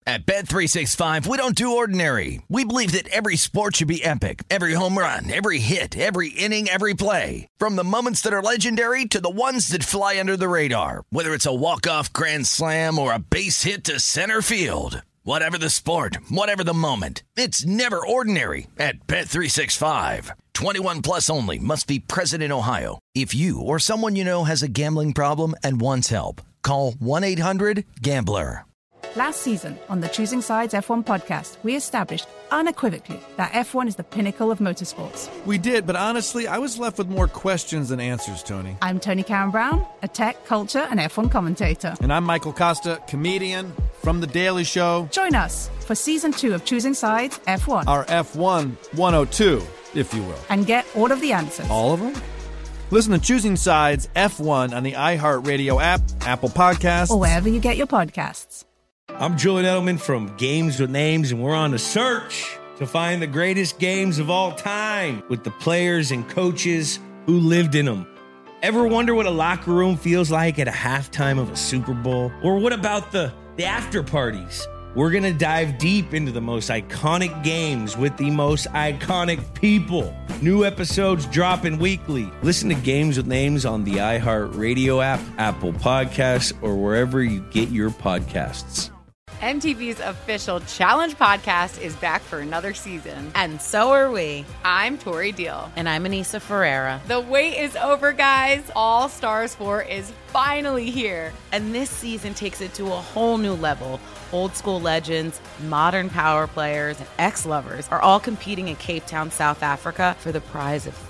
At Bet365, we don't do ordinary. We believe that every sport should be epic. Every home run, every hit, every inning, every play. From the moments that are legendary to the ones that fly under the radar. Whether it's a walk-off grand slam or a base hit to center field. Whatever the sport, whatever the moment. It's never ordinary at Bet365. 21 plus only. Must be present in Ohio. If you or someone you know has a gambling problem and wants help, call 1-800-GAMBLER. Last season on the Choosing Sides F1 podcast, we established unequivocally that F1 is the pinnacle of motorsports. We did, but honestly, I was left with more questions than answers, Tony. I'm Tony Karen Brown, a tech, culture, and F1 commentator. And I'm Michael Costa, comedian from The Daily Show. Join us for Season 2 of Choosing Sides F1. Our F1 102, if you will. And get all of the answers. All of them? Listen to Choosing Sides F1 on the iHeartRadio app, Apple Podcasts, or wherever you get your podcasts. I'm Julian Edelman from Games with Names, and we're on a search to find the greatest games of all time with the players and coaches who lived in them. Ever wonder what a locker room feels like at a halftime of a Super Bowl? Or what about the after parties? We're going to dive deep into the most iconic games with the most iconic people. New episodes dropping weekly. Listen to Games with Names on the iHeartRadio app, Apple Podcasts, or wherever you get your podcasts. MTV's official Challenge podcast is back for another season. And so are we. I'm Tori Deal. And I'm Anissa Ferreira. The wait is over, guys. All Stars 4 is finally here. And this season takes it to a whole new level. Old school legends, modern power players, and ex-lovers are all competing in Cape Town, South Africa for the prize of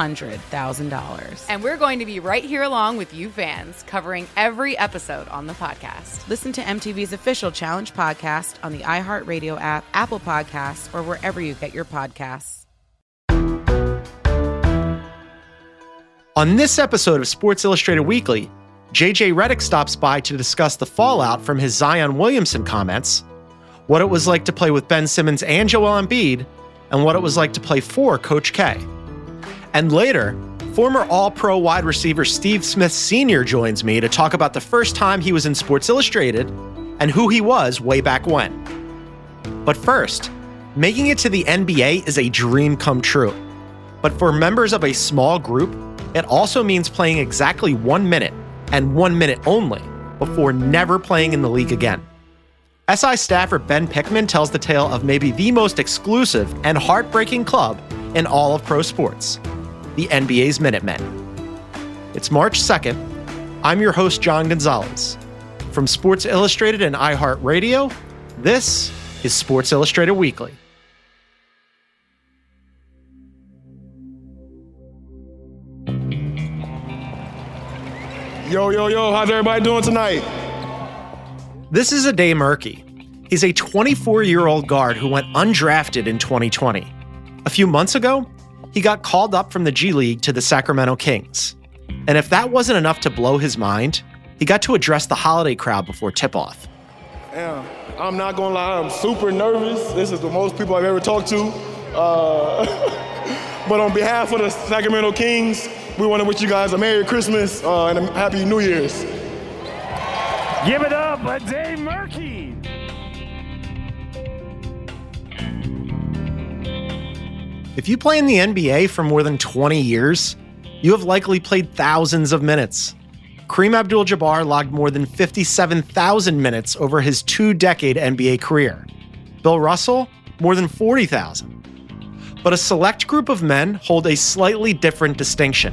$300,000. And we're going to be right here along with you fans, covering every episode on the podcast. Listen to MTV's official Challenge podcast on the iHeartRadio app, Apple Podcasts, or wherever you get your podcasts. On this episode of Sports Illustrated Weekly, JJ Redick stops by to discuss the fallout from his Zion Williamson comments, what it was like to play with Ben Simmons and Joel Embiid, and what it was like to play for Coach K. And later, former All-Pro wide receiver Steve Smith Sr. joins me to talk about the first time he was in Sports Illustrated and who he was way back when. But first, making it to the NBA is a dream come true. But for members of a small group, it also means playing exactly 1 minute, and 1 minute only, before never playing in the league again. SI staffer Ben Pickman tells the tale of maybe the most exclusive and heartbreaking club in all of pro sports, the NBA's Minutemen. It's March 2nd. I'm your host, John Gonzalez. From Sports Illustrated and iHeartRadio, this is Sports Illustrated Weekly. Yo, how's everybody doing tonight? This is Ade Murkey. He's a 24-year-old guard who went undrafted in 2020. A few months ago, he got called up from the G League to the Sacramento Kings. And if that wasn't enough to blow his mind, he got to address the holiday crowd before tip-off. Yeah, I'm not gonna lie, I'm super nervous. This is the most people I've ever talked to. But on behalf of the Sacramento Kings, we want to wish you guys a Merry Christmas and a Happy New Year's. Give it up, Ade Murkey. If you play in the NBA for more than 20 years, you have likely played thousands of minutes. Kareem Abdul-Jabbar logged more than 57,000 minutes over his 2-decade NBA career. Bill Russell, more than 40,000. But a select group of men hold a slightly different distinction.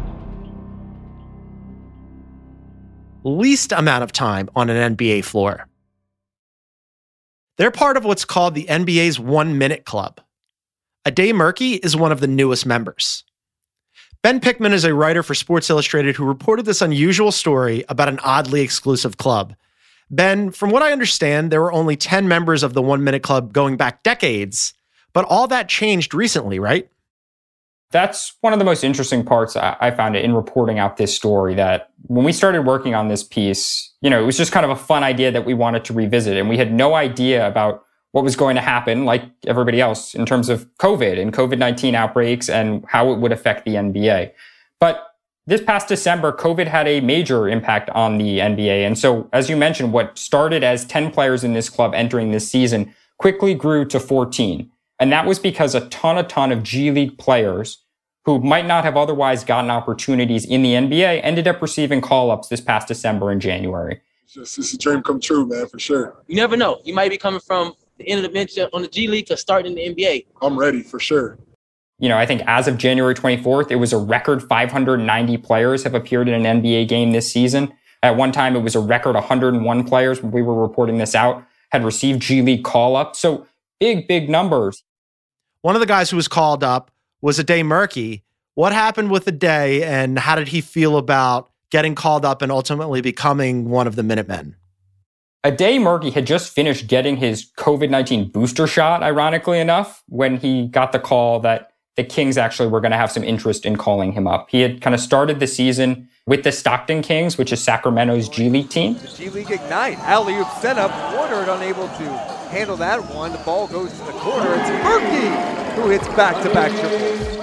Least amount of time on an NBA floor. They're part of what's called the NBA's 1 Minute Club. Ade Murkey is one of the newest members. Ben Pickman is a writer for Sports Illustrated who reported this unusual story about an oddly exclusive club. Ben, from what I understand, there were only 10 members of the 1 Minute Club going back decades, but all that changed recently, right? That's one of the most interesting parts I found it in reporting out this story, that when we started working on this piece, it was just kind of a fun idea that we wanted to revisit. And we had no idea about what was going to happen, like everybody else, in terms of COVID and COVID-19 outbreaks and how it would affect the NBA. But this past December, COVID had a major impact on the NBA. And so, as you mentioned, what started as 10 players in this club entering this season quickly grew to 14. And that was because a ton of G League players who might not have otherwise gotten opportunities in the NBA ended up receiving call-ups this past December and January. It's a dream come true, man, for sure. You never know. You might be coming from the end of the bench on the G League to starting in the NBA. I'm ready, for sure. I think as of January 24th, it was a record 590 players have appeared in an NBA game this season. At one time, it was a record 101 players when we were reporting this out had received G League call-up. So big numbers. One of the guys who was called up was Ade Murkey. What happened with Ade, and how did he feel about getting called up and ultimately becoming one of the Minutemen? Ade Murkey had just finished getting his COVID-19 booster shot, ironically enough, when he got the call that the Kings actually were going to have some interest in calling him up. He had kind of started the season with the Stockton Kings, which is Sacramento's G League team. The G League Ignite. Alley-oop setup. Woodard unable to handle that one. The ball goes to the corner. It's Murkey who hits back-to-back triples.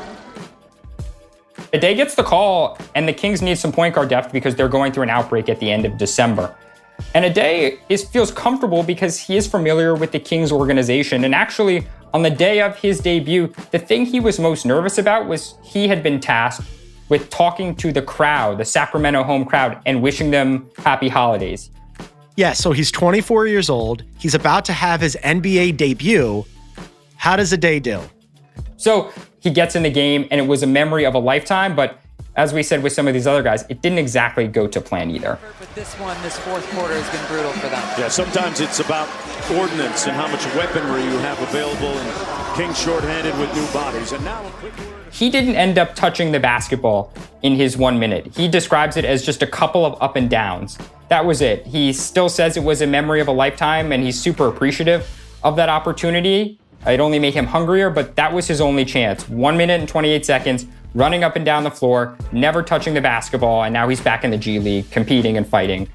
Ade gets the call, and the Kings need some point guard depth because they're going through an outbreak at the end of December. And Ade feels comfortable because he is familiar with the Kings organization. And actually, on the day of his debut, the thing he was most nervous about was he had been tasked with talking to the crowd, the Sacramento home crowd, and wishing them happy holidays. Yeah, so he's 24 years old. He's about to have his NBA debut. How does Ade do? So he gets in the game, and it was a memory of a lifetime, but as we said with some of these other guys, it didn't exactly go to plan either. But this fourth quarter has been brutal for them. Yeah, sometimes it's about ordnance and how much weaponry you have available, and Kings shorthanded with new bodies. And now he didn't end up touching the basketball in his 1 minute. He describes it as just a couple of up and downs. That was it. He still says it was a memory of a lifetime, and he's super appreciative of that opportunity. It only made him hungrier, but that was his only chance. 1 minute and 28 seconds, running up and down the floor, never touching the basketball, and now he's back in the G League, competing and fighting.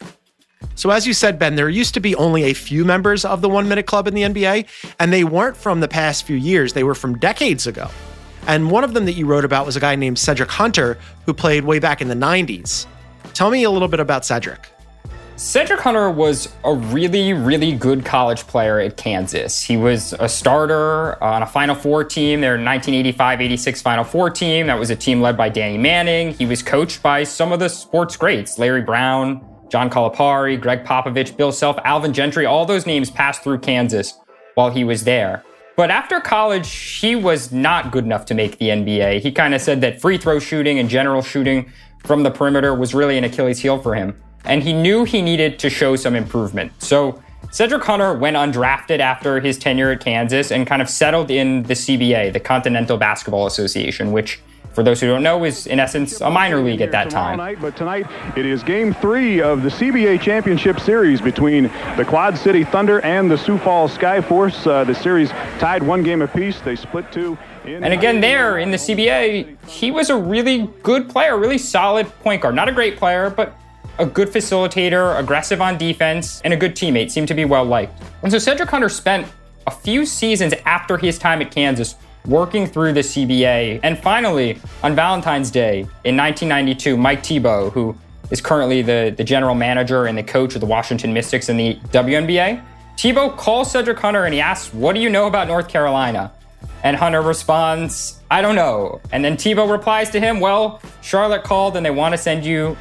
So as you said, Ben, there used to be only a few members of the 1 Minute Club in the NBA, and they weren't from the past few years. They were from decades ago. And one of them that you wrote about was a guy named Cedric Hunter, who played way back in the 90s. Tell me a little bit about Cedric. Cedric Hunter was a really good college player at Kansas. He was a starter on a Final Four team, their 1985-86 Final Four team. That was a team led by Danny Manning. He was coached by some of the sports greats, Larry Brown, John Calipari, Greg Popovich, Bill Self, Alvin Gentry. All those names passed through Kansas while he was there. But after college, he was not good enough to make the NBA. He kind of said that free throw shooting and general shooting from the perimeter was really an Achilles heel for him. And he knew he needed to show some improvement. So Cedric Hunter went undrafted after his tenure at Kansas and kind of settled in the CBA, the Continental Basketball Association, which, for those who don't know, is in essence a minor league at that time. But tonight it is Game 3 of the CBA Championship Series between the Quad City Thunder and the Sioux Falls Skyforce. The series tied 1 game apiece. They split 2. And again, there in the CBA, he was a really good player, really solid point guard. Not a great player, but a good facilitator, aggressive on defense, and a good teammate, seemed to be well liked. And so Cedric Hunter spent a few seasons after his time at Kansas working through the CBA. And finally, on Valentine's Day in 1992, Mike Thibault, who is currently the general manager and the coach of the Washington Mystics in the WNBA, Thibault calls Cedric Hunter and he asks, "What do you know about North Carolina?" And Hunter responds, "I don't know." And then Thibault replies to him, "Well, Charlotte called and they want to sign you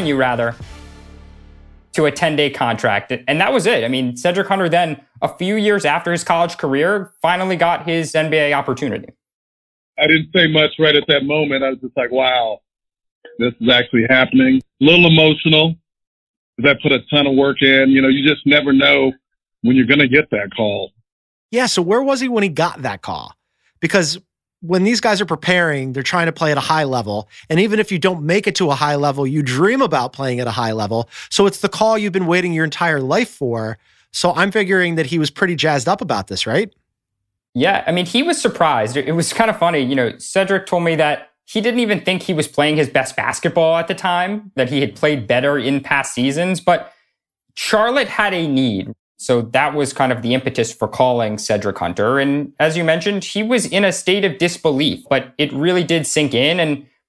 to a 10-day contract." And that was it. I mean, Cedric Hunter then, a few years after his college career, finally got his NBA opportunity. I didn't say much right at that moment. I was just like, wow, this is actually happening. A little emotional because I put a ton of work in. You know, you just never know when you're going to get that call. Yeah, so where was he when he got that call? Because when these guys are preparing, they're trying to play at a high level. And even if you don't make it to a high level, you dream about playing at a high level. So it's the call you've been waiting your entire life for. So I'm figuring that he was pretty jazzed up about this, right? Yeah, I mean, he was surprised. It was kind of funny. You know, Cedric told me that he didn't even think he was playing his best basketball at the time, that he had played better in past seasons. But Charlotte had a need. So that was kind of the impetus for calling Cedric Hunter. And as you mentioned, he was in a state of disbelief, but it really did sink in. And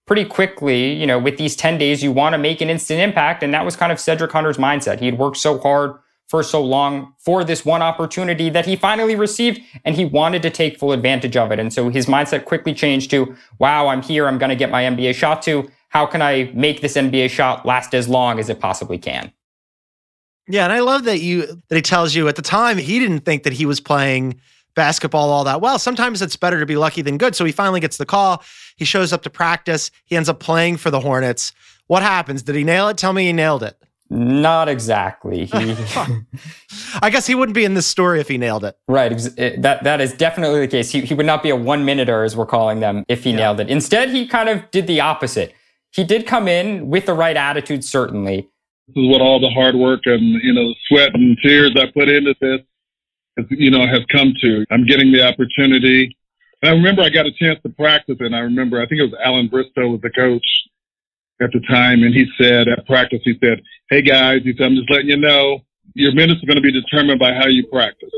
pretty quickly, with these 10 days, you want to make an instant impact. And that was kind of Cedric Hunter's mindset. He had worked so hard for so long for this one opportunity that he finally received, and he wanted to take full advantage of it. And so his mindset quickly changed to, wow, I'm here. I'm going to get my NBA shot to. How can I make this NBA shot last as long as it possibly can? Yeah, and I love that he tells you at the time he didn't think that he was playing basketball all that well. Sometimes it's better to be lucky than good. So he finally gets the call. He shows up to practice. He ends up playing for the Hornets. What happens? Did he nail it? Tell me he nailed it. Not exactly. I guess he wouldn't be in this story if he nailed it. Right. That is definitely the case. He would not be a 1-minuter, as we're calling them, if he nailed it. Instead, he kind of did the opposite. He did come in with the right attitude, certainly. This is what all the hard work and, the sweat and tears I put into this, has come to. I'm getting the opportunity. And I remember I got a chance to practice, and I think it was Alan Bristow was the coach at the time, and he said at practice, hey guys, I'm just letting you know, your minutes are going to be determined by how you practice.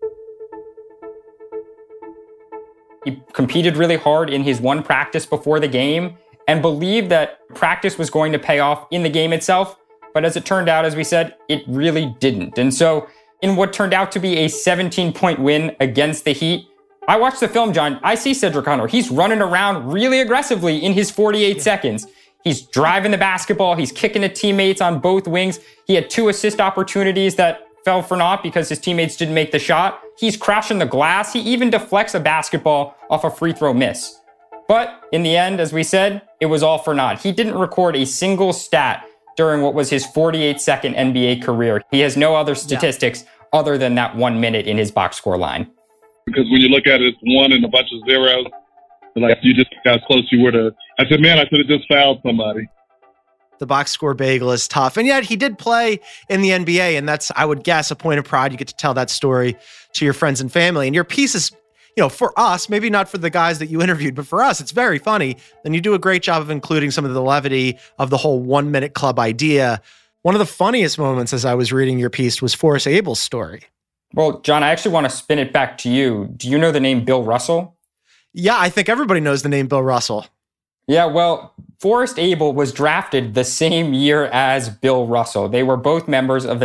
He competed really hard in his one practice before the game and believed that practice was going to pay off in the game itself. But as it turned out, as we said, it really didn't. And so in what turned out to be a 17-point win against the Heat, I watched the film, John. I see Cedric Hunter. He's running around really aggressively in his 48 seconds. He's driving the basketball. He's kicking at teammates on both wings. He had 2 assist opportunities that fell for naught because his teammates didn't make the shot. He's crashing the glass. He even deflects a basketball off a free throw miss. But in the end, as we said, it was all for naught. He didn't record a single stat during what was his 48-second NBA career. He has no other statistics other than that 1 minute in his box score line. Because when you look at it, it's 1 and a bunch of zeros. Like, you just got close you were to... I said, man, I could have just fouled somebody. The box score bagel is tough. And yet he did play in the NBA, and that's, I would guess, a point of pride. You get to tell that story to your friends and family. And your piece is, for us, maybe not for the guys that you interviewed, but for us, it's very funny. And you do a great job of including some of the levity of the whole 1-minute club idea. One of the funniest moments as I was reading your piece was Forrest Abel's story. Well, John, I actually want to spin it back to you. Do you know the name Bill Russell? Yeah, I think everybody knows the name Bill Russell. Yeah, well, Forrest Abel was drafted the same year as Bill Russell. They were both members of the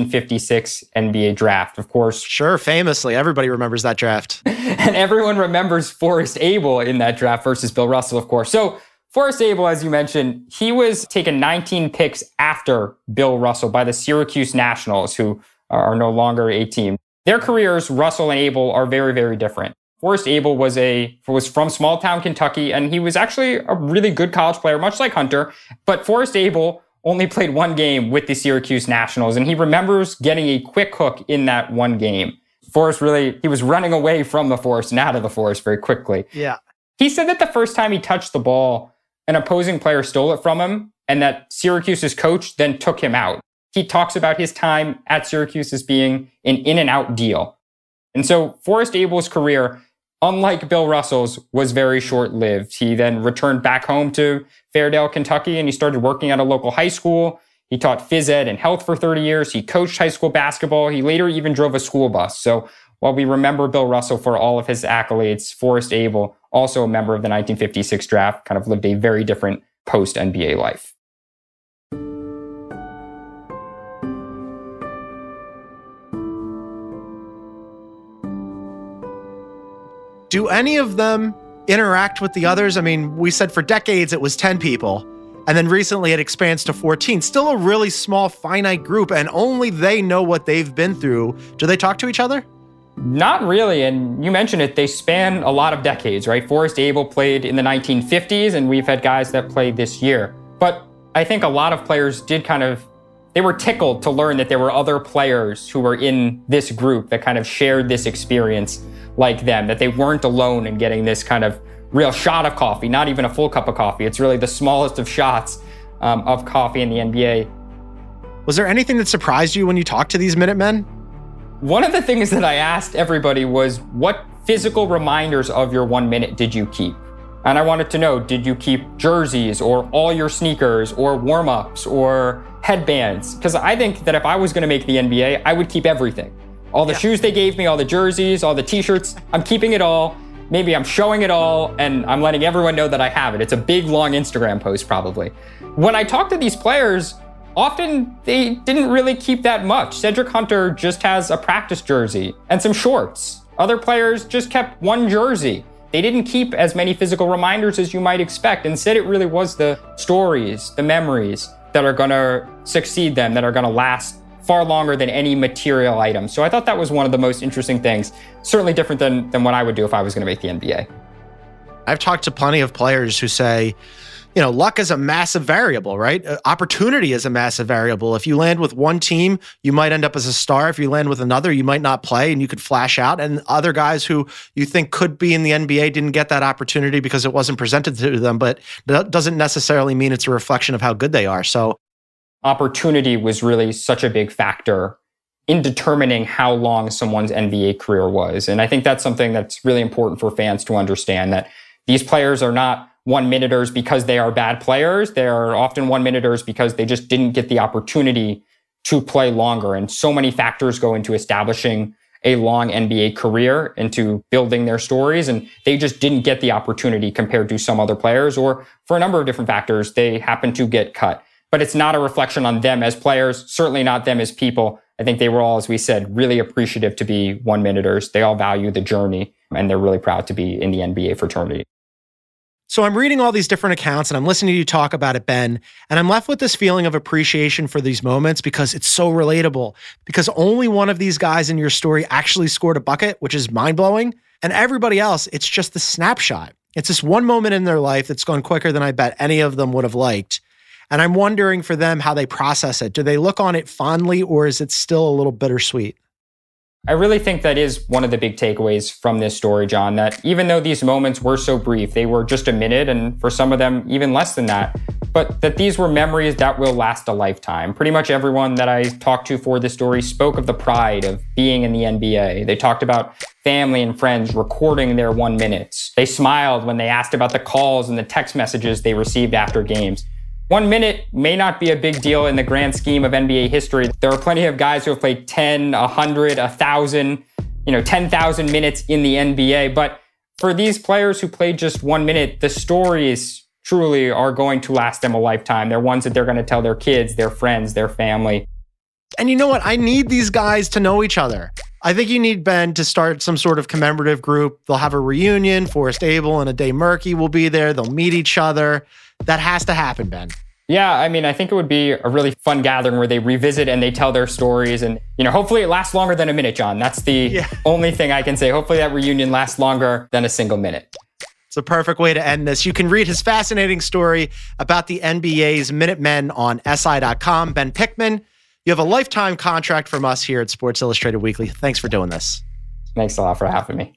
1956 NBA draft, of course. Sure, famously. Everybody remembers that draft. And everyone remembers Forrest Abel in that draft versus Bill Russell, of course. So Forrest Abel, as you mentioned, he was taken 19 picks after Bill Russell by the Syracuse Nationals, who are no longer a team. Their careers, Russell and Abel, are very, very different. Forrest Abel was from small town Kentucky, and he was actually a really good college player, much like Hunter. But Forrest Abel only played 1 game with the Syracuse Nationals, and he remembers getting a quick hook in that 1 game. He was running away from the forest and out of the forest very quickly. Yeah. He said that the first time he touched the ball, an opposing player stole it from him, and that Syracuse's coach then took him out. He talks about his time at Syracuse as being an in-and-out deal. And so Forrest Abel's career, unlike Bill Russell's, was very short-lived. He then returned back home to Fairdale, Kentucky, and he started working at a local high school. He taught phys ed and health for 30 years. He coached high school basketball. He later even drove a school bus. So while we remember Bill Russell for all of his accolades, Forrest Abel, also a member of the 1956 draft, kind of lived a very different post-NBA life. Do any of them interact with the others? I mean, we said for decades it was 10 people, and then recently it expands to 14. Still a really small, finite group, and only they know what they've been through. Do they talk to each other? Not really, and you mentioned it, they span a lot of decades, right? Forrest Abel played in the 1950s, and we've had guys that played this year. But I think a lot of players they were tickled to learn that there were other players who were in this group that kind of shared this experience like them, that they weren't alone in getting this kind of real shot of coffee, not even a full cup of coffee. It's really the smallest of shots of coffee in the NBA. Was there anything that surprised you when you talked to these Minutemen? One of the things that I asked everybody was, what physical reminders of your 1 minute did you keep? And I wanted to know, did you keep jerseys or all your sneakers or warm-ups or headbands? Because I think that if I was going to make the NBA, I would keep everything. All the shoes they gave me, all the jerseys, all the t-shirts, I'm keeping it all. maybe I'm showing it all and I'm letting everyone know that I have it. It's a big, long Instagram post probably. When I talk to these players, often they didn't really keep that much. Cedric Hunter just has a practice jersey and some shorts. Other players just kept one jersey. They didn't keep as many physical reminders as you might expect. Instead, it really was the stories, the memories that are going to succeed them, that are going to last far longer than any material item. So I thought that was one of the most interesting things, certainly different than what I would do if I was going to make the NBA. I've talked to plenty of players who say, luck is a massive variable, right? Opportunity is a massive variable. If you land with one team, you might end up as a star. If you land with another, you might not play and you could flash out. And other guys who you think could be in the NBA didn't get that opportunity because it wasn't presented to them, but that doesn't necessarily mean it's a reflection of how good they are. So opportunity was really such a big factor in determining how long someone's NBA career was. And I think that's something that's really important for fans to understand, that these players are not one-minuters because they are bad players. They're often one-minuters because they just didn't get the opportunity to play longer. And so many factors go into establishing a long NBA career, into building their stories. And they just didn't get the opportunity compared to some other players, or for a number of different factors, they happen to get cut. But it's not a reflection on them as players, certainly not them as people. I think they were all, as we said, really appreciative to be one-minuters. They all value the journey, and they're really proud to be in the NBA fraternity. So I'm reading all these different accounts and I'm listening to you talk about it, Ben, and I'm left with this feeling of appreciation for these moments because it's so relatable, because only one of these guys in your story actually scored a bucket, which is mind-blowing. And everybody else, it's just the snapshot. It's this one moment in their life that's gone quicker than I bet any of them would have liked. And I'm wondering for them how they process it. Do they look on it fondly, or is it still a little bittersweet? I really think that is one of the big takeaways from this story, John, that even though these moments were so brief, they were just a minute, and for some of them, even less than that, but that these were memories that will last a lifetime. Pretty much everyone that I talked to for this story spoke of the pride of being in the NBA. They talked about family and friends recording their 1 minutes. They smiled when they asked about the calls and the text messages they received after games. 1 minute may not be a big deal in the grand scheme of NBA history. There are plenty of guys who have played 10, 100, 1,000, 10,000 minutes in the NBA. But for these players who played just 1 minute, the stories truly are going to last them a lifetime. They're ones that they're going to tell their kids, their friends, their family. And you know what? I need these guys to know each other. I think you need Ben to start some sort of commemorative group. They'll have a reunion. Forrest Abel and Ade Murkey will be there. They'll meet each other. That has to happen, Ben. Yeah, I mean, I think it would be a really fun gathering where they revisit and they tell their stories. And, hopefully it lasts longer than a minute, John. That's the only thing I can say. Hopefully that reunion lasts longer than a single minute. It's a perfect way to end this. You can read his fascinating story about the NBA's Minutemen on SI.com. Ben Pickman, you have a lifetime contract from us here at Sports Illustrated Weekly. Thanks for doing this. Thanks a lot for having me.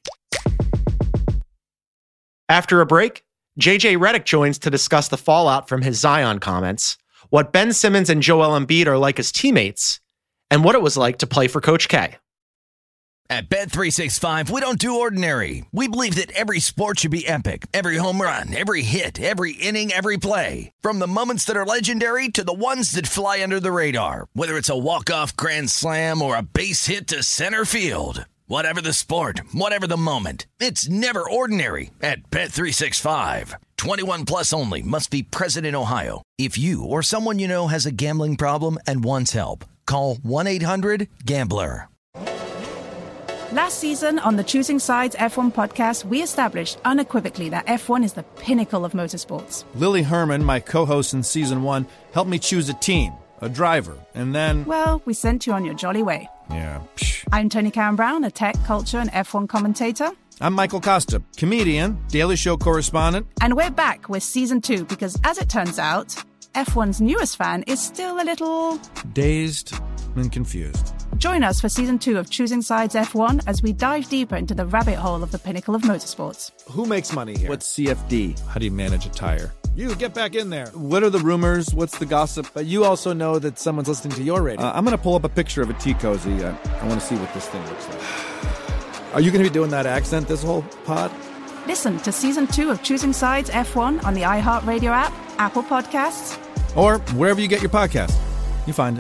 After a break, JJ Redick joins to discuss the fallout from his Zion comments, what Ben Simmons and Joel Embiid are like as teammates, and what it was like to play for Coach K. At Bet365, we don't do ordinary. We believe that every sport should be epic. Every home run, every hit, every inning, every play. From the moments that are legendary to the ones that fly under the radar. Whether it's a walk-off grand slam or a base hit to center field. Whatever the sport, whatever the moment, it's never ordinary at Bet365. 21 plus only. Must be present in Ohio. If you or someone you know has a gambling problem and wants help, call 1-800-GAMBLER. Last season on the Choosing Sides F1 podcast, we established unequivocally that F1 is the pinnacle of motorsports. Lily Herman, my co-host in Season 1, helped me choose a team, a driver, and then... Well, we sent you on your jolly way. Yeah. I'm Tony Karen Brown, a tech, culture, and F1 commentator. I'm Michael Costa, comedian, Daily Show correspondent. And we're back with Season 2 because, as it turns out, F1's newest fan is still a little... dazed and confused. Join us for Season 2 of Choosing Sides F1 as we dive deeper into the rabbit hole of the pinnacle of motorsports. Who makes money here? What's CFD? How do you manage a tire? You, get back in there. What are the rumors? What's the gossip? But you also know that someone's listening to your radio. I'm going to pull up a picture of a tea cozy. I want to see what this thing looks like. Are you going to be doing that accent this whole pod? Listen to Season 2 of Choosing Sides F1 on the iHeartRadio app, Apple Podcasts, or wherever you get your podcast. You find it.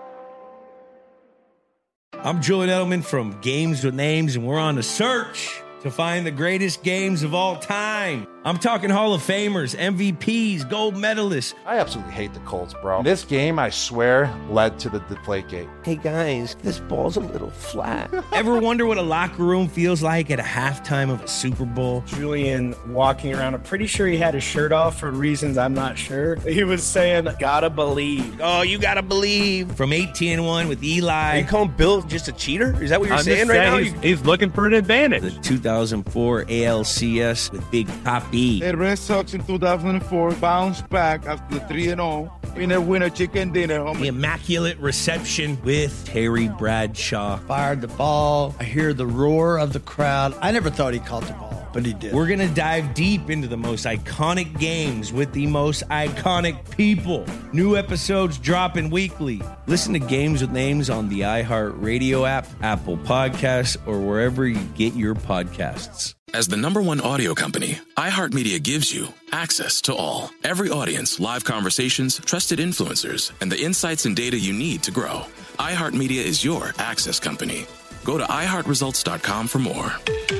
I'm Julian Edelman from Games with Names, and we're on the search to find the greatest games of all time. I'm talking Hall of Famers, MVPs, gold medalists. I absolutely hate the Colts, bro. This game, I swear, led to the Deflategate. Hey, guys, this ball's a little flat. Ever wonder what a locker room feels like at a halftime of a Super Bowl? Julian walking around, I'm pretty sure he had his shirt off for reasons I'm not sure. He was saying, gotta believe. Oh, you gotta believe. From 18-1 with Eli. Are you calling Bill just a cheater? Is that what you're saying right now? He's looking for an advantage. The 2004 ALCS with Big Papi. The Red Sox in 2004 bounced back after the 3-0 in a winner chicken dinner. The immaculate reception with Terry Bradshaw. Fired the ball. I hear the roar of the crowd. I never thought he caught the ball, but he did. We're going to dive deep into the most iconic games with the most iconic people. New episodes dropping weekly. Listen to Games with Names on the iHeartRadio app, Apple Podcasts, or wherever you get your podcasts. As the #1 audio company, iHeartMedia gives you access to all. Every audience, live conversations, trusted influencers, and the insights and data you need to grow. iHeartMedia is your access company. Go to iHeartResults.com for more.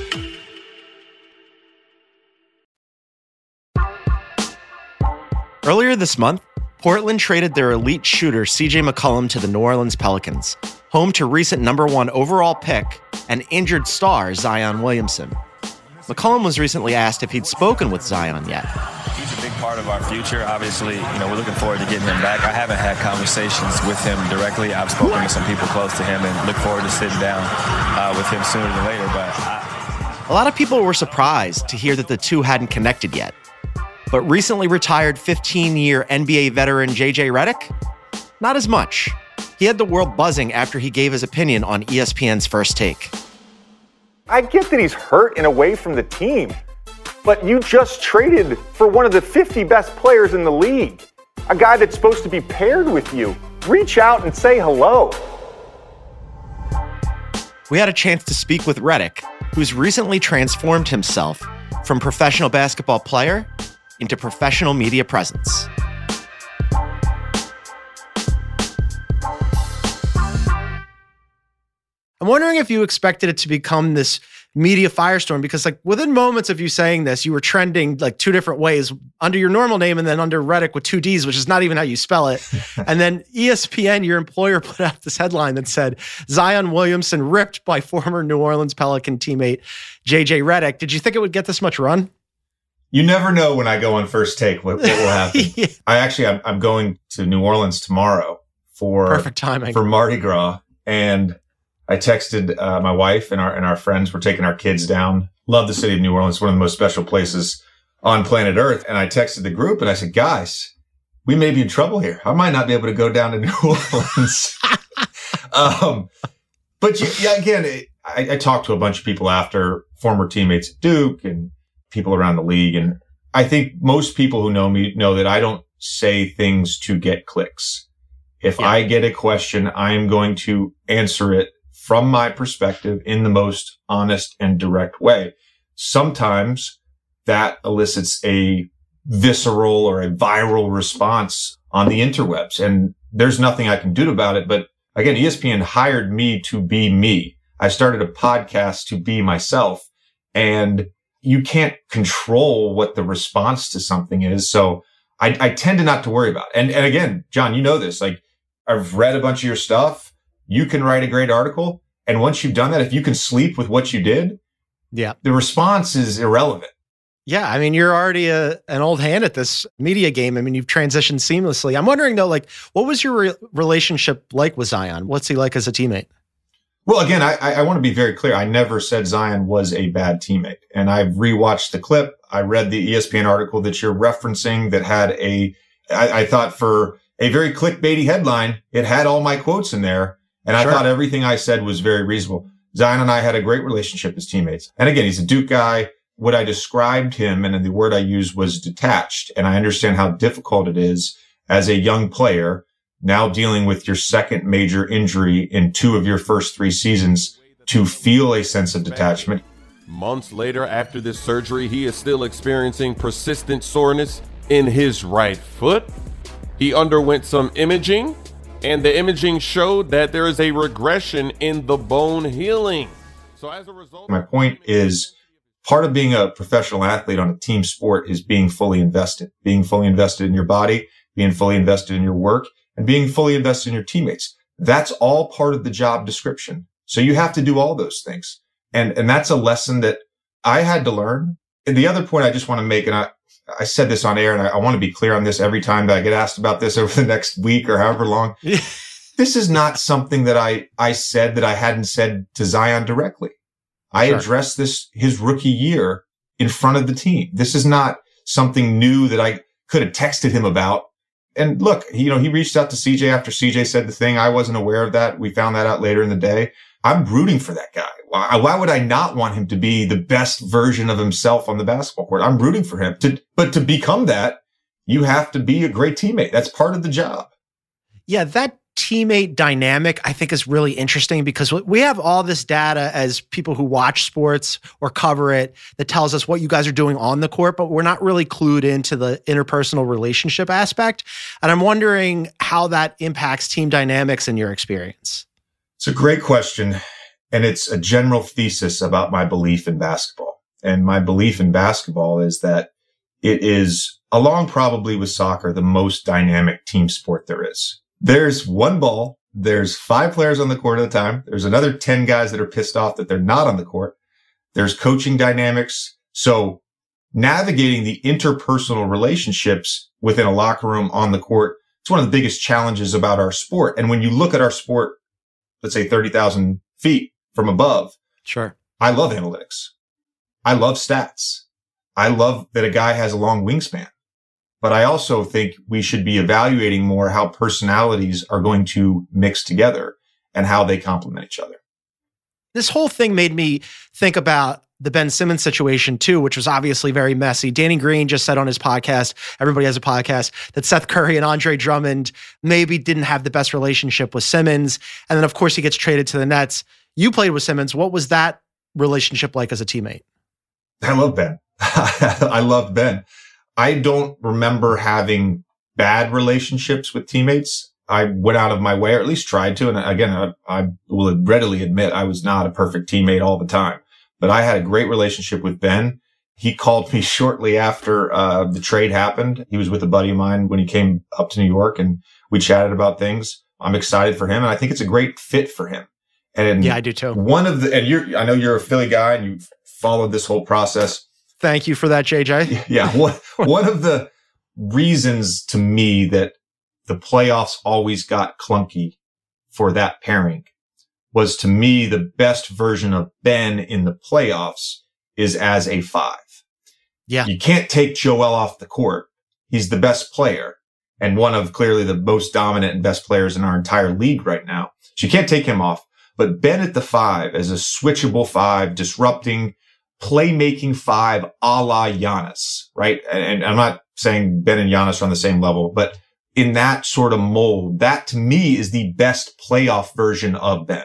Earlier this month, Portland traded their elite shooter CJ McCollum to the New Orleans Pelicans, home to recent #1 overall pick and injured star Zion Williamson. McCollum was recently asked if he'd spoken with Zion yet. He's a big part of our future. Obviously, we're looking forward to getting him back. I haven't had conversations with him directly. I've spoken to some people close to him and look forward to sitting down with him sooner than later. A lot of people were surprised to hear that the two hadn't connected yet. But recently retired 15-year NBA veteran JJ Redick? Not as much. He had the world buzzing after he gave his opinion on ESPN's First Take. I get that he's hurt and away from the team, but you just traded for one of the 50 best players in the league, a guy that's supposed to be paired with you. Reach out and say hello. We had a chance to speak with Redick, who's recently transformed himself from professional basketball player into professional media presence. I'm wondering if you expected it to become this media firestorm, because within moments of you saying this, you were trending two different ways, under your normal name and then under Redick with 2 Ds, which is not even how you spell it. And then ESPN, your employer, put out this headline that said, Zion Williamson ripped by former New Orleans Pelican teammate JJ Redick. Did you think it would get this much run? You never know when I go on First Take what will happen. Yeah. I'm going to New Orleans tomorrow for perfect timing for Mardi Gras, and I texted my wife and our friends. We're taking our kids down. Love the city of New Orleans. One of the most special places on planet Earth. And I texted the group and I said, guys, we may be in trouble here. I might not be able to go down to New Orleans. But again, I talked to a bunch of people after, former teammates at Duke and people around the league. And I think most people who know me know that I don't say things to get clicks. If I get a question, I'm going to answer it from my perspective in the most honest and direct way. Sometimes that elicits a visceral or a viral response on the interwebs, and there's nothing I can do about it. But again, ESPN hired me to be me. I started a podcast to be myself, and you can't control what the response to something is. So I tend to not to worry about it. And again, John, you know this, I've read a bunch of your stuff. You can write a great article. And once you've done that, if you can sleep with what you did, the response is irrelevant. Yeah. I mean, you're already an old hand at this media game. I mean, you've transitioned seamlessly. I'm wondering though, what was your relationship like with Zion? What's he like as a teammate? Well, again, I want to be very clear. I never said Zion was a bad teammate. And I've rewatched the clip. I read the ESPN article that you're referencing that had I thought for a very clickbaity headline, it had all my quotes in there. And I thought everything I said was very reasonable. Zion and I had a great relationship as teammates. And again, he's a Duke guy. What I described him, and the word I used was detached. And I understand how difficult it is as a young player now dealing with your second major injury in 2 of your first 3 seasons to feel a sense of detachment. Months later, after this surgery, he is still experiencing persistent soreness in his right foot. He underwent some imaging, and the imaging showed that there is a regression in the bone healing. So as a result, my point is part of being a professional athlete on a team sport is being fully invested in your body, being fully invested in your work, and being fully invested in your teammates. That's all part of the job description. So you have to do all those things. And that's a lesson that I had to learn. And the other point I just want to make, and I said this on air, and I want to be clear on this every time that I get asked about this over the next week or however long. This is not something that I said that I hadn't said to Zion directly. I addressed his rookie year in front of the team. This is not something new that I could have texted him about. And look, he reached out to CJ after CJ said the thing. I wasn't aware of that. We found that out later in the day. I'm rooting for that guy. Why would I not want him to be the best version of himself on the basketball court? I'm rooting for him. But to become that, you have to be a great teammate. That's part of the job. Yeah, that teammate dynamic, I think, is really interesting because we have all this data as people who watch sports or cover it that tells us what you guys are doing on the court, but we're not really clued into the interpersonal relationship aspect. And I'm wondering how that impacts team dynamics in your experience. It's a great question. And it's a general thesis about my belief in basketball. And my belief in basketball is that it is, along probably with soccer, the most dynamic team sport there is. There's one ball. There's 5 players on the court at a time. There's another 10 guys that are pissed off that they're not on the court. There's coaching dynamics. So navigating the interpersonal relationships within a locker room on the court, it's one of the biggest challenges about our sport. And when you look at our sport, let's say 30,000 feet from above, sure, I love analytics. I love stats. I love that a guy has a long wingspan. But I also think we should be evaluating more how personalities are going to mix together and how they complement each other. This whole thing made me think about the Ben Simmons situation too, which was obviously very messy. Danny Green just said on his podcast, everybody has a podcast, that Seth Curry and Andre Drummond maybe didn't have the best relationship with Simmons. And then of course he gets traded to the Nets. You played with Simmons. What was that relationship like as a teammate? I love Ben. I loved Ben. I don't remember having bad relationships with teammates. I went out of my way, or at least tried to. And again, I will readily admit I was not a perfect teammate all the time, but I had a great relationship with Ben. He called me shortly after the trade happened. He was with a buddy of mine when he came up to New York, and we chatted about things. I'm excited for him, and I think it's a great fit for him. And yeah, I do too. I know you're a Philly guy, and you've followed this whole process. Thank you for that, JJ. Yeah. One of the reasons to me that the playoffs always got clunky for that pairing was, to me, the best version of Ben in the playoffs is as a 5. Yeah. You can't take Joel off the court. He's the best player and one of clearly the most dominant and best players in our entire league right now. So you can't take him off. But Ben at the 5 as a switchable 5, disrupting, playmaking 5 a la Giannis, right? And I'm not saying Ben and Giannis are on the same level, but in that sort of mold, that to me is the best playoff version of Ben.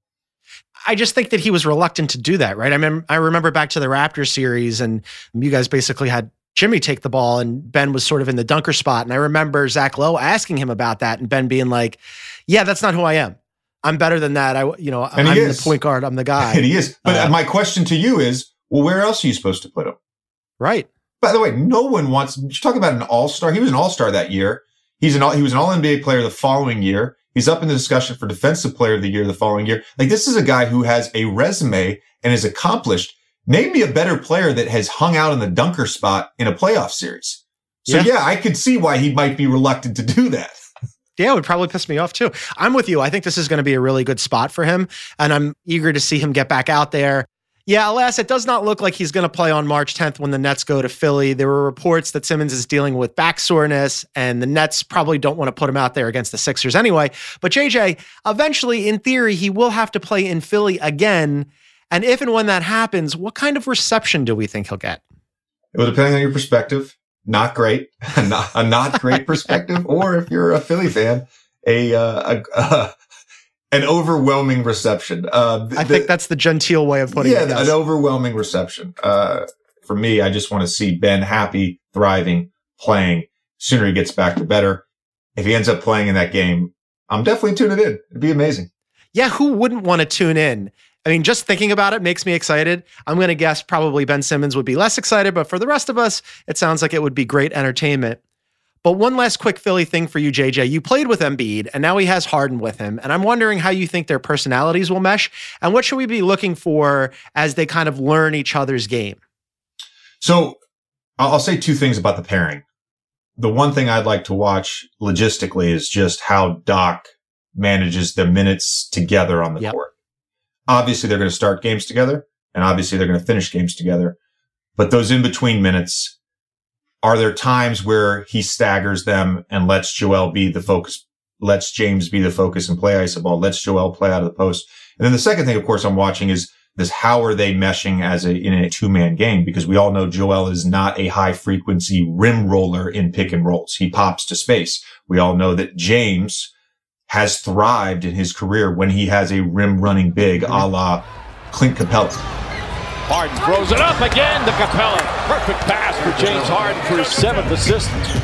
I just think that he was reluctant to do that, right? I remember back to the Raptors series, and you guys basically had Jimmy take the ball and Ben was sort of in the dunker spot. And I remember Zach Lowe asking him about that and Ben being like, yeah, that's not who I am. I'm better than that. I'm the point guard. I'm the guy. And he is. But my question to you is, well, where else are you supposed to put him? Right. By the way, no one wants, you talk about an all-star. He was an all-star that year. He was an all-NBA player the following year. He's up in the discussion for defensive player of the year the following year. Like, this is a guy who has a resume and is accomplished. Name me a better player that has hung out in the dunker spot in a playoff series. So yeah, I could see why he might be reluctant to do that. Yeah, it would probably piss me off too. I'm with you. I think this is going to be a really good spot for him, and I'm eager to see him get back out there. Yeah, alas, it does not look like he's going to play on March 10th when the Nets go to Philly. There were reports that Simmons is dealing with back soreness, and the Nets probably don't want to put him out there against the Sixers anyway. But JJ, eventually, in theory, he will have to play in Philly again. And if and when that happens, what kind of reception do we think he'll get? It will depend on your perspective. Not great, a not great perspective, or if you're a Philly fan, an overwhelming reception. I think that's the genteel way of putting it. Yeah, an overwhelming reception. For me, I just want to see Ben happy, thriving, playing. Sooner he gets back, the better. If he ends up playing in that game, I'm definitely tuning in. It'd be amazing. Yeah, who wouldn't want to tune in? I mean, just thinking about it makes me excited. I'm going to guess probably Ben Simmons would be less excited, but for the rest of us, it sounds like it would be great entertainment. But one last quick Philly thing for you, JJ. You played with Embiid, and now he has Harden with him. And I'm wondering how you think their personalities will mesh, and what should we be looking for as they kind of learn each other's game? So I'll say two things about the pairing. The one thing I'd like to watch logistically is just how Doc manages the minutes together on the court. Obviously, they're going to start games together, and obviously they're going to finish games together. But those in-between minutes, are there times where he staggers them and lets Joel be the focus, lets James be the focus and play iso ball, lets Joel play out of the post? And then the second thing, of course, I'm watching is this: how are they meshing in a two-man game? Because we all know Joel is not a high-frequency rim roller in pick and rolls. He pops to space. We all know that James has thrived in his career when he has a rim-running big, a la Clint Capella. Harden throws it up again to Capella. Perfect pass for James Harden for his 7th assist.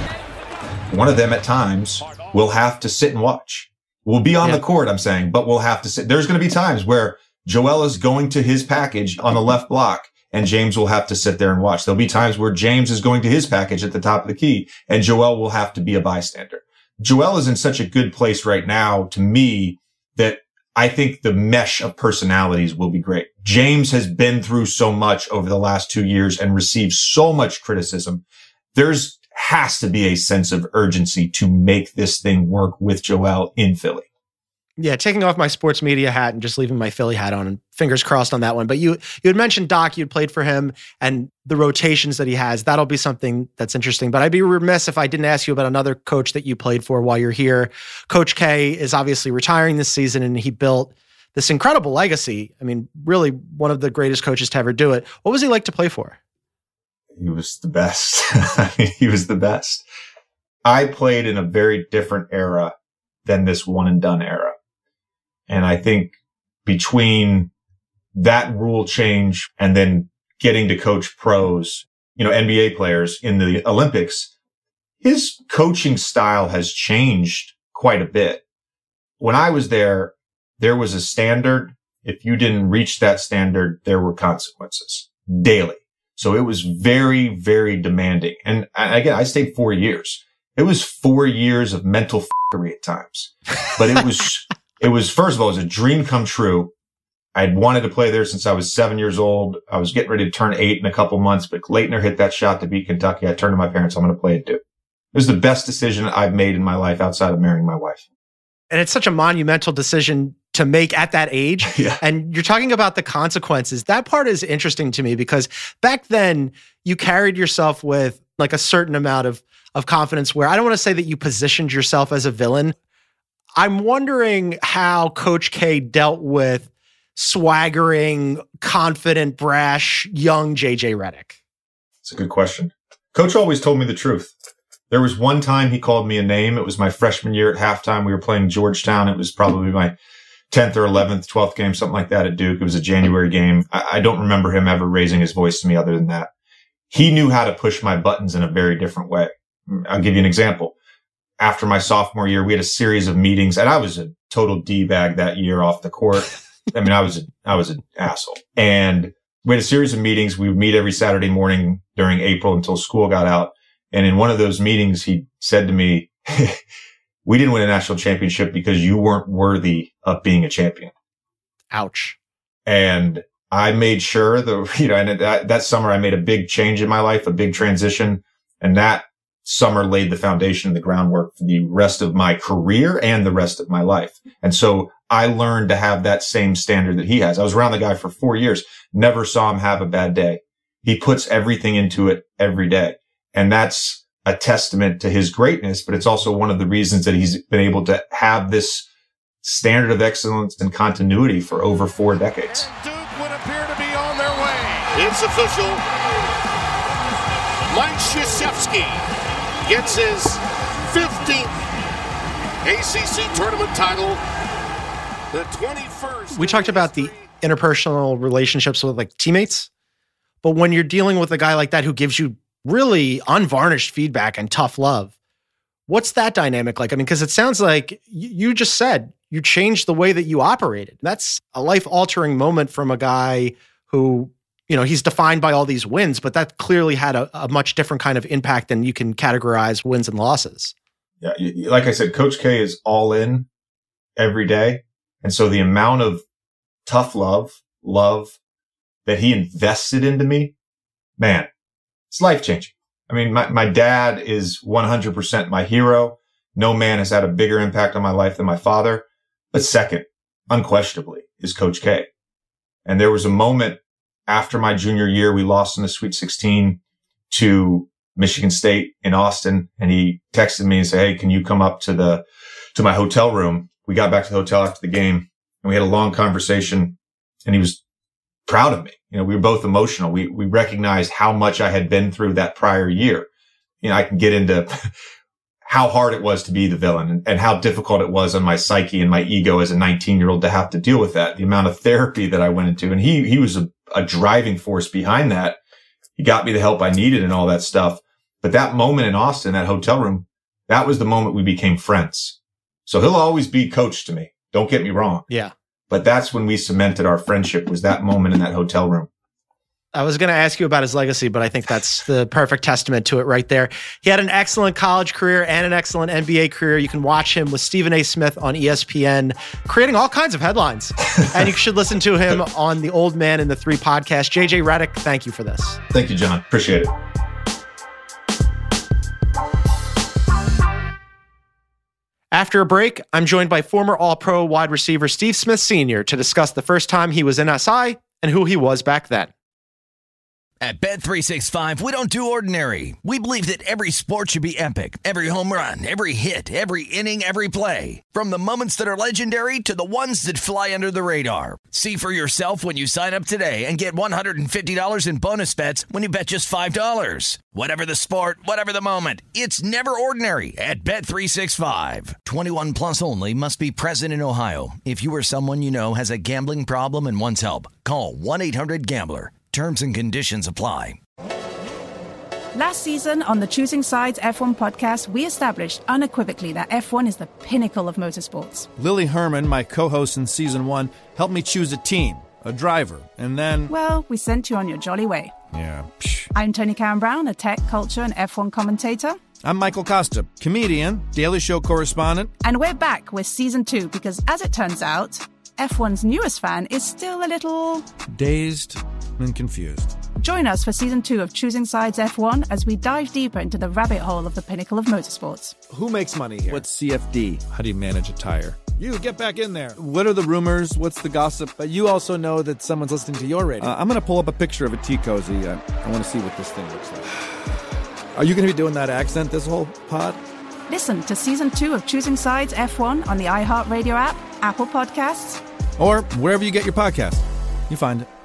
One of them at times will have to sit and watch. We'll be on the court, I'm saying, but we'll have to sit. There's going to be times where Joel is going to his package on the left block and James will have to sit there and watch. There'll be times where James is going to his package at the top of the key and Joel will have to be a bystander. Joel is in such a good place right now, to me, that I think the mesh of personalities will be great. James has been through so much over the last 2 years and received so much criticism. There's has to be a sense of urgency to make this thing work with Joel in Philly. Yeah, taking off my sports media hat and just leaving my Philly hat on, and fingers crossed on that one. But you had mentioned Doc, you'd played for him, and the rotations that he has. That'll be something that's interesting. But I'd be remiss if I didn't ask you about another coach that you played for while you're here. Coach K is obviously retiring this season, and he built this incredible legacy. I mean, really one of the greatest coaches to ever do it. What was he like to play for? He was the best. I mean, he was the best. I played in a very different era than this one and done era. And I think between that rule change and then getting to coach pros, NBA players in the Olympics, his coaching style has changed quite a bit. When I was there was a standard. If you didn't reach that standard, there were consequences daily. So it was very, very demanding. And again, I stayed 4 years. It was 4 years of mental f***ery at times, but it was, first of all, it was a dream come true. I'd wanted to play there since I was 7 years old. I was getting ready to turn 8 in a couple months, but Leitner hit that shot to beat Kentucky. I turned to my parents, I'm going to play at Duke. It was the best decision I've made in my life outside of marrying my wife. And it's such a monumental decision to make at that age. Yeah. And you're talking about the consequences. That part is interesting to me because back then you carried yourself with like a certain amount of confidence where I don't want to say that you positioned yourself as a villain. I'm wondering how Coach K dealt with swaggering, confident, brash, young JJ Redick. It's a good question. Coach always told me the truth. There was one time he called me a name. It was my freshman year at halftime. We were playing Georgetown. It was probably my 10th or 11th, 12th game, something like that at Duke. It was a January game. I don't remember him ever raising his voice to me other than that. He knew how to push my buttons in a very different way. I'll give you an example. After my sophomore year, we had a series of meetings, and I was a total D-bag that year off the court. I mean, I was an asshole. And we had a series of meetings. We would meet every Saturday morning during April until school got out. And in one of those meetings, he said to me, we didn't win a national championship because you weren't worthy of being a champion. Ouch. And I made sure that summer I made a big change in my life, a big transition. And that summer laid the foundation, the groundwork for the rest of my career and the rest of my life. And so I learned to have that same standard that he has. I was around the guy for 4 years, never saw him have a bad day. He puts everything into it every day. And that's a testament to his greatness, but it's also one of the reasons that he's been able to have this standard of excellence and continuity for over 4 decades. And Duke would appear to be on their way. It's official. Mike Krzyzewski gets his 15th ACC tournament title. The 21st. We talked about the interpersonal relationships with like teammates, but when you're dealing with a guy like that who gives you really unvarnished feedback and tough love, what's that dynamic like? I mean, because it sounds like you just said you changed the way that you operated. That's a life-altering moment from a guy who, he's defined by all these wins, but that clearly had a much different kind of impact than you can categorize wins and losses. Yeah, like I said, Coach K is all in every day. And so the amount of tough love that he invested into me, man, it's life-changing. I mean, my dad is 100% my hero. No man has had a bigger impact on my life than my father. But second, unquestionably, is Coach K. And there was a moment after my junior year, we lost in the Sweet 16 to Michigan State in Austin. And he texted me and said, "Hey, can you come up to my hotel room?" We got back to the hotel after the game and we had a long conversation, and he was proud of me. We were both emotional. We recognized how much I had been through that prior year. I can get into how hard it was to be the villain and how difficult it was on my psyche and my ego as a 19-year-old to have to deal with that, the amount of therapy that I went into. And he was a driving force behind that. He got me the help I needed and all that stuff. But that moment in Austin, that hotel room, that was the moment we became friends. So he'll always be coach to me. Don't get me wrong. Yeah. But that's when we cemented our friendship, was that moment in that hotel room. I was going to ask you about his legacy, but I think that's the perfect testament to it right there. He had an excellent college career and an excellent NBA career. You can watch him with Stephen A. Smith on ESPN, creating all kinds of headlines. And you should listen to him on the Old Man and the Three podcast. JJ Redick, thank you for this. Thank you, John. Appreciate it. After a break, I'm joined by former All-Pro wide receiver Steve Smith Sr. to discuss the first time he was in SI and who he was back then. At Bet365, we don't do ordinary. We believe that every sport should be epic. Every home run, every hit, every inning, every play. From the moments that are legendary to the ones that fly under the radar. See for yourself when you sign up today and get $150 in bonus bets when you bet just $5. Whatever the sport, whatever the moment, it's never ordinary at Bet365. 21 plus only. Must be present in Ohio. If you or someone you know has a gambling problem and wants help, call 1-800-GAMBLER. Terms and conditions apply. Last season on the Choosing Sides F1 podcast, we established unequivocally that F1 is the pinnacle of motorsports. Lily Herman, my co-host in Season 1, helped me choose a team, a driver, and then... Well, we sent you on your jolly way. Yeah. I'm Tony Karen Brown, a tech, culture, and F1 commentator. I'm Michael Costa, comedian, Daily Show correspondent. And we're back with Season 2 because, as it turns out, F1's newest fan is still a little... dazed and confused. Join us for Season 2 of Choosing Sides F1 as we dive deeper into the rabbit hole of the pinnacle of motorsports. Who makes money here? What's CFD? How do you manage a tire? You, get back in there. What are the rumors? What's the gossip? But you also know that someone's listening to your radio. I'm going to pull up a picture of a tea cozy. I want to see what this thing looks like. Are you going to be doing that accent this whole pod? Listen to Season 2 of Choosing Sides F1 on the iHeartRadio app, Apple Podcasts, or wherever you get your podcast. You find it.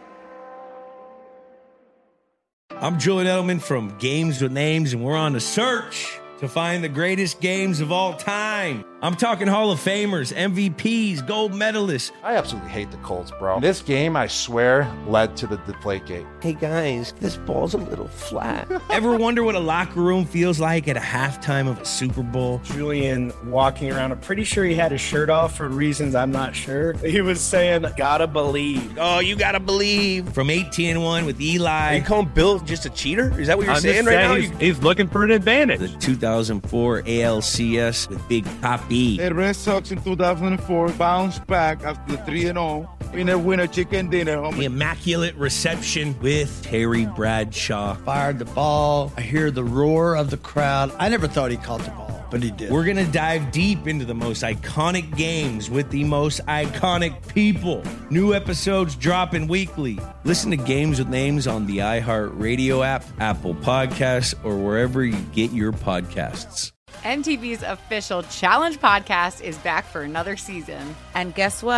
I'm Julian Edelman from Games with Names, and we're on a search to find the greatest games of all time. I'm talking Hall of Famers, MVPs, gold medalists. I absolutely hate the Colts, bro. This game, I swear, led to the Deflategate. Hey, guys, this ball's a little flat. Ever wonder what a locker room feels like at a halftime of a Super Bowl? Julian walking around, I'm pretty sure he had his shirt off for reasons I'm not sure. He was saying, gotta believe. Oh, you gotta believe. From 18-1 with Eli. Are you calling Bill just a cheater? Is that what you're saying right now? He's looking for an advantage. The 2004 ALCS with Big Papi. The Red Sox in 2004 bounced back after 3-0. We never win a chicken dinner, homie. The immaculate reception with Terry Bradshaw. Fired the ball. I hear the roar of the crowd. I never thought he caught the ball, but he did. We're going to dive deep into the most iconic games with the most iconic people. New episodes dropping weekly. Listen to Games with Names on the iHeartRadio app, Apple Podcasts, or wherever you get your podcasts. MTV's official Challenge podcast is back for another season. And guess what?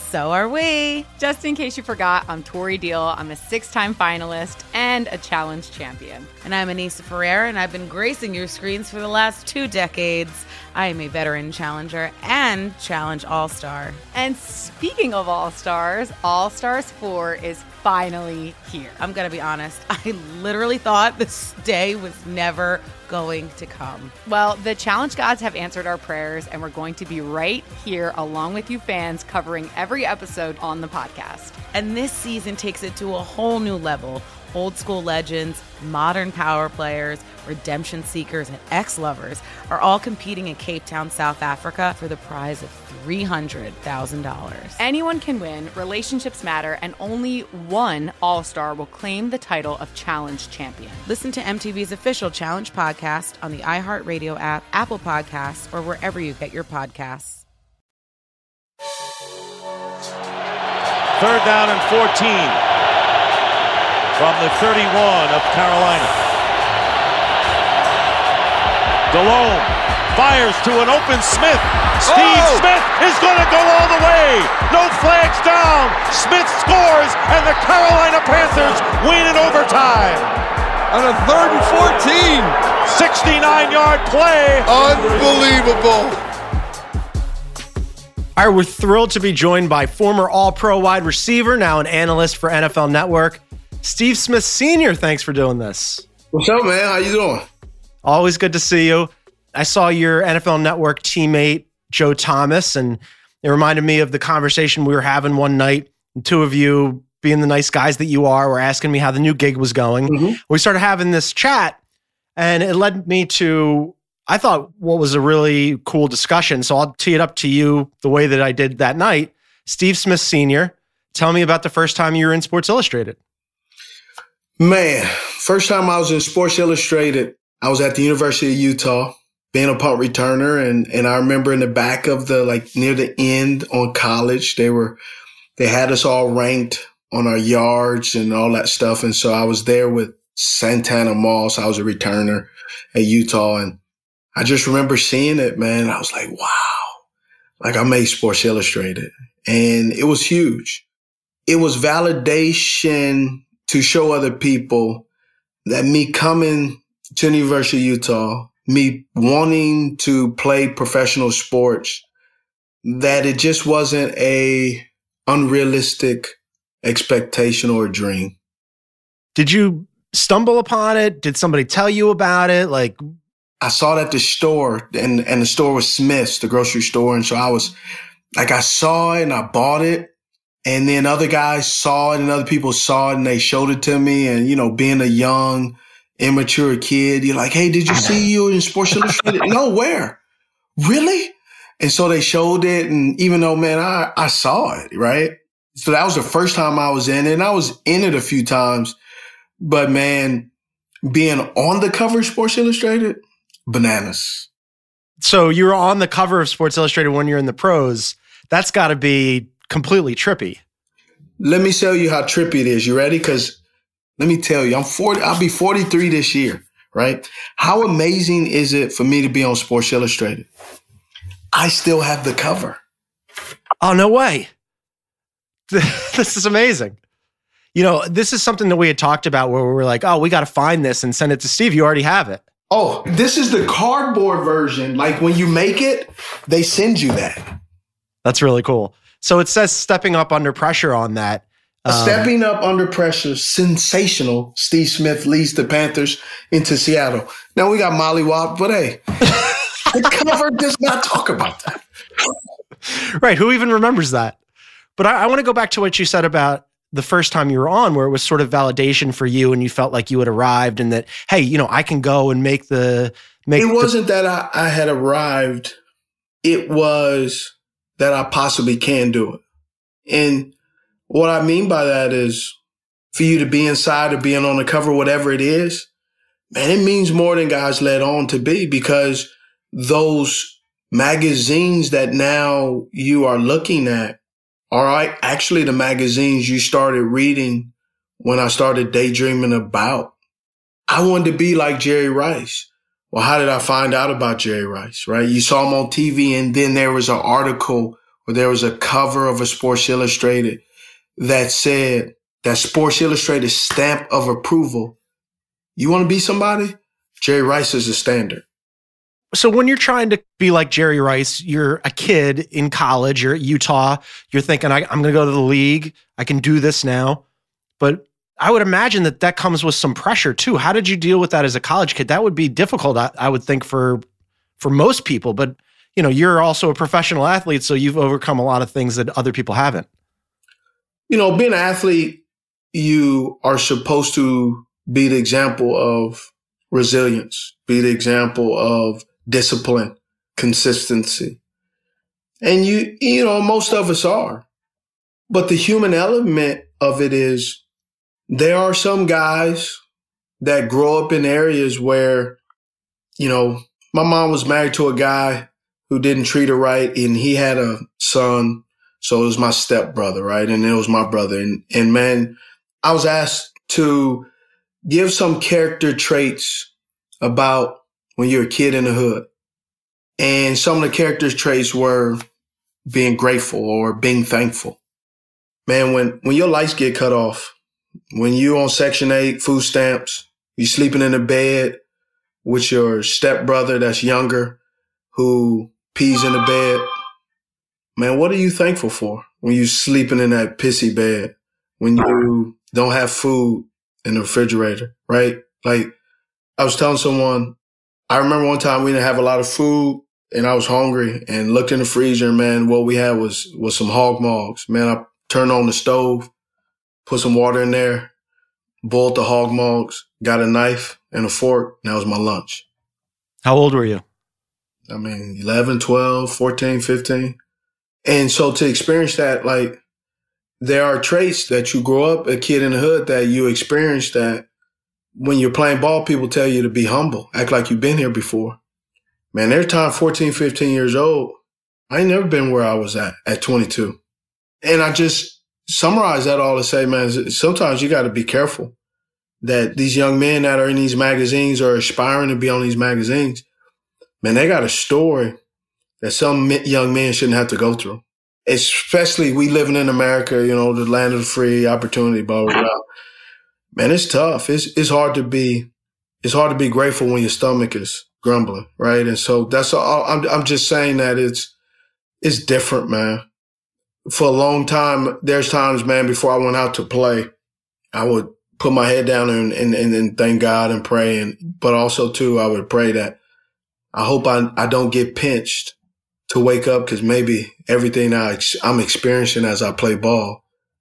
So are we. Just in case you forgot, I'm Tori Deal. I'm a 6-time finalist and a challenge champion. And I'm Anissa Ferreira, and I've been gracing your screens for the last 2 decades. I am a veteran challenger and challenge all-star. And speaking of all-stars, All-Stars 4 is finally here. I'm going to be honest. I literally thought this day was never going to come. Well, the challenge gods have answered our prayers, and we're going to be right here along with you fans covering every episode on the podcast. And this season takes it to a whole new level. Old school legends, modern power players, redemption seekers, and ex-lovers are all competing in Cape Town, South Africa for the prize of $300,000. Anyone can win, relationships matter, and only one All-Star will claim the title of Challenge Champion. Listen to MTV's official Challenge podcast on the iHeartRadio app, Apple Podcasts, or wherever you get your podcasts. 3rd down and 14. From the 31 of Carolina. Delhomme fires to an open Smith. Steve Smith is going to go all the way. No flags down. Smith scores, and the Carolina Panthers win in overtime. On a 3rd and 14. 69-yard play. Unbelievable. All right, we're thrilled to be joined by former All-Pro wide receiver, now an analyst for NFL Network, Steve Smith Sr., thanks for doing this. What's up, man? How you doing? Always good to see you. I saw your NFL Network teammate, Joe Thomas, and it reminded me of the conversation we were having one night. The two of you, being the nice guys that you are, were asking me how the new gig was going. Mm-hmm. We started having this chat, and it led me to, I thought, what was a really cool discussion. So I'll tee it up to you the way that I did that night. Steve Smith Sr., tell me about the first time you were in Sports Illustrated. Man, first time I was in Sports Illustrated, I was at the University of Utah being a punt returner. And I remember in the back of near the end on college, they had us all ranked on our yards and all that stuff. And so I was there with Santana Moss. I was a returner at Utah. And I just remember seeing it, man. I was like, wow, I made Sports Illustrated. And it was huge. It was validation to show other people that me coming to the University of Utah, me wanting to play professional sports, that it just wasn't a unrealistic expectation or a dream. Did you stumble upon it? Did somebody tell you about it? I saw it at the store, and the store was Smith's, the grocery store. And so I saw it and I bought it. And then other guys saw it and other people saw it and they showed it to me. And, being a young, immature kid, you're like, hey, did you see you in Sports Illustrated? No, where? Really? And so they showed it. And even though, man, I saw it, right? So that was the first time I was in it. And I was in it a few times. But, man, being on the cover of Sports Illustrated, bananas. So you were on the cover of Sports Illustrated when you're in the pros. That's got to be completely trippy. Let me tell you how trippy it is. You ready? Because let me tell you, I'm 40. I'll be 43 this year, right? How amazing is it for me to be on Sports Illustrated? I still have the cover. Oh, no way. This is amazing. This is something that we had talked about where we were like, oh, we got to find this and send it to Steve. You already have it. Oh, this is the cardboard version. Like when you make it, they send you that. That's really cool. So it says stepping up under pressure on that. Stepping up under pressure, sensational. Steve Smith leads the Panthers into Seattle. Now we got Molly Wop, but hey, the cover does not talk about that. Right. Who even remembers that? But I want to go back to what you said about the first time you were on, where it was sort of validation for you and you felt like you had arrived and that, hey, I can go and make it wasn't that I had arrived. It was that I possibly can do it. And what I mean by that is for you to be inside or being on the cover, whatever it is, man, it means more than guys let on to be, because those magazines that now you are looking at are actually the magazines you started reading when I started daydreaming about. I wanted to be like Jerry Rice. Well, how did I find out about Jerry Rice, right? You saw him on TV, and then there was an article or there was a cover of a Sports Illustrated that said that Sports Illustrated stamp of approval, you want to be somebody? Jerry Rice is the standard. So when you're trying to be like Jerry Rice, you're a kid in college, you're at Utah, you're thinking, I'm going to go to the league, I can do this now. But I would imagine that comes with some pressure too. How did you deal with that as a college kid? That would be difficult, I would think, for most people. But you're also a professional athlete, so you've overcome a lot of things that other people haven't. Being an athlete, you are supposed to be the example of resilience, be the example of discipline, consistency. And most of us are. But the human element of it is there are some guys that grow up in areas where, my mom was married to a guy who didn't treat her right, and he had a son. So it was my stepbrother, right? And it was my brother. And man, I was asked to give some character traits about when you're a kid in the hood. And some of the character traits were being grateful or being thankful. Man, when your lights get cut off, when you on Section 8 food stamps, you sleeping in a bed with your stepbrother that's younger who pees in the bed, man, what are you thankful for when you sleeping in that pissy bed, when you don't have food in the refrigerator, right? Like I was telling someone, I remember one time we didn't have a lot of food and I was hungry and looked in the freezer, and man, what we had was some hog maws. Man, I turned on the stove, put some water in there, boiled the hog maws, got a knife and a fork, and that was my lunch. How old were you? 11, 12, 14, 15. And so to experience that, like, there are traits that you grow up, a kid in the hood, that you experience that when you're playing ball, people tell you to be humble, act like you've been here before. Man, every time 14, 15 years old, I ain't never been where I was at 22. And I just summarize that all to say, man, sometimes you got to be careful that these young men that are in these magazines or aspiring to be on these magazines, man, they got a story that some young men shouldn't have to go through. Especially we living in America, the land of the free, opportunity, blah, blah, blah. Man, it's tough. It's hard to be grateful when your stomach is grumbling, right? And so that's all. I'm just saying that it's different, man. For a long time, there's times, man, before I went out to play, I would put my head down and thank God and pray. But also, too, I would pray that I hope I don't get pinched to wake up, because maybe everything I'm experiencing as I play ball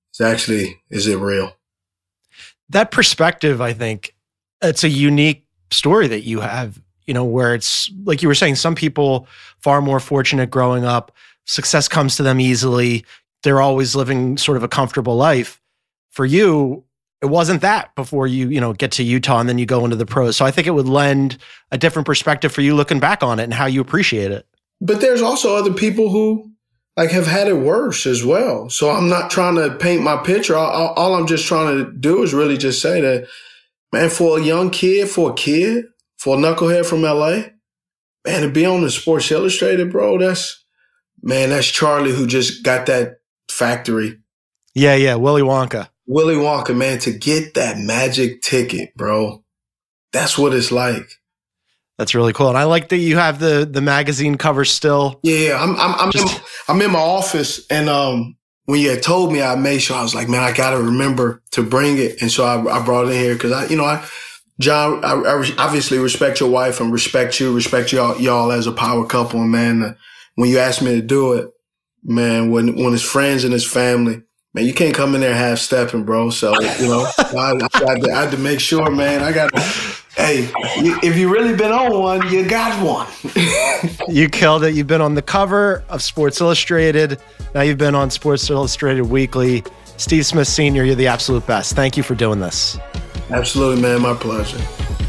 is it real? That perspective, I think, it's a unique story that you have, where it's like you were saying, some people far more fortunate growing up, success comes to them easily. They're always living sort of a comfortable life. For you, it wasn't that before you get to Utah and then you go into the pros. So I think it would lend a different perspective for you looking back on it and how you appreciate it. But there's also other people who have had it worse as well. So I'm not trying to paint my picture. All I'm just trying to do is really just say that, man, for a young kid, for a knucklehead from LA, man, to be on the Sports Illustrated, bro, that's Charlie who just got that factory. Yeah, Willy Wonka. Willy Wonka, man, to get that magic ticket, bro. That's what it's like. That's really cool. And I like that you have the magazine cover still. Yeah, I'm in my office, and when you had told me, I made sure I was like, man, I got to remember to bring it. And so I brought it in here because John, I obviously respect your wife and respect y'all as a power couple. And man, when you asked me to do it, man, when it's friends and it's family, man, you can't come in there half-stepping, bro. So, I had to make sure, man, hey, if you really been on one, you got one. You killed it. You've been on the cover of Sports Illustrated. Now you've been on Sports Illustrated Weekly. Steve Smith Sr., you're the absolute best. Thank you for doing this. Absolutely, man. My pleasure.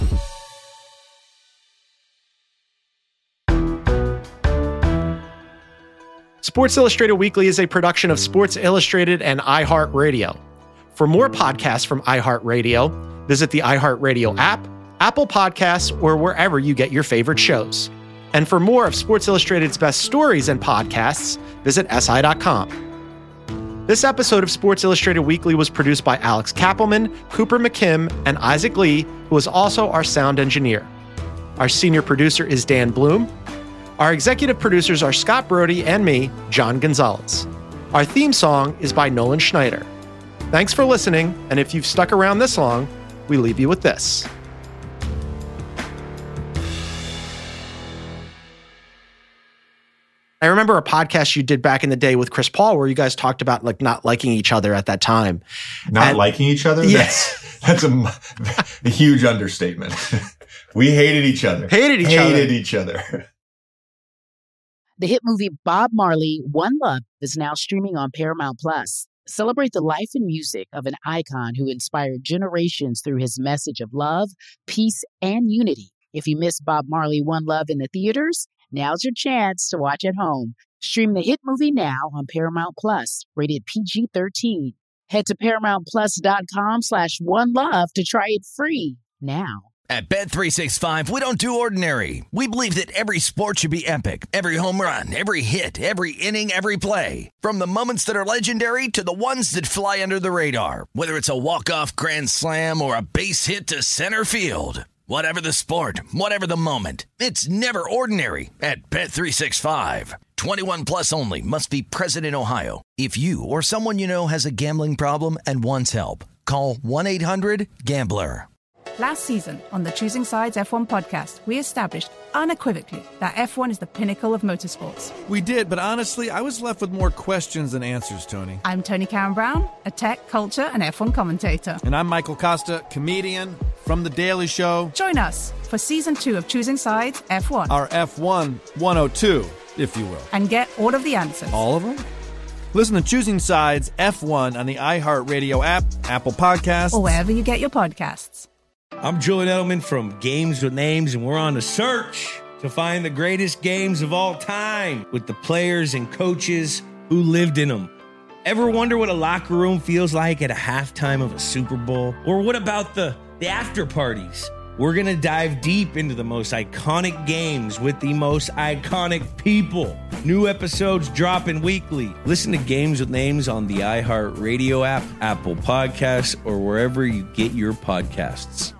Sports Illustrated Weekly is a production of Sports Illustrated and iHeartRadio. For more podcasts from iHeartRadio, visit the iHeartRadio app, Apple Podcasts, or wherever you get your favorite shows. And for more of Sports Illustrated's best stories and podcasts, visit SI.com. This episode of Sports Illustrated Weekly was produced by Alex Kappelman, Cooper McKim, and Isaac Lee, who is also our sound engineer. Our senior producer is Dan Bloom. Our executive producers are Scott Brody and me, John Gonzalez. Our theme song is by Nolan Schneider. Thanks for listening, and if you've stuck around this long, we leave you with this. I remember a podcast you did back in the day with Chris Paul where you guys talked about like not liking each other at that time. Not liking each other? Yes. That's a huge understatement. We hated each other. Hated each other. The hit movie Bob Marley, One Love is now streaming on Paramount+. Celebrate the life and music of an icon who inspired generations through his message of love, peace, and unity. If you missed Bob Marley, One Love in the theaters, now's your chance to watch at home. Stream the hit movie now on Paramount+, rated PG-13. Head to ParamountPlus.com/OneLove to try it free now. At Bet365, we don't do ordinary. We believe that every sport should be epic. Every home run, every hit, every inning, every play. From the moments that are legendary to the ones that fly under the radar. Whether it's a walk-off grand slam or a base hit to center field. Whatever the sport, whatever the moment, it's never ordinary at Bet365. 21 plus only. Must be present in Ohio. If you or someone you know has a gambling problem and wants help, call 1-800-GAMBLER. Last season on the Choosing Sides F1 podcast, we established unequivocally that F1 is the pinnacle of motorsports. We did, but honestly, I was left with more questions than answers, Tony. I'm Tony Karen Brown, a tech, culture, and F1 commentator. And I'm Michael Costa, comedian from The Daily Show. Join us for Season 2 of Choosing Sides F1. Our F1 102, if you will. And get all of the answers. All of them? Listen to Choosing Sides F1 on the iHeartRadio app, Apple Podcasts, or wherever you get your podcasts. I'm Julian Edelman from Games with Names, and we're on a search to find the greatest games of all time with the players and coaches who lived in them. Ever wonder what a locker room feels like at a halftime of a Super Bowl? Or what about the after parties? We're going to dive deep into the most iconic games with the most iconic people. New episodes dropping weekly. Listen to Games with Names on the iHeartRadio app, Apple Podcasts, or wherever you get your podcasts.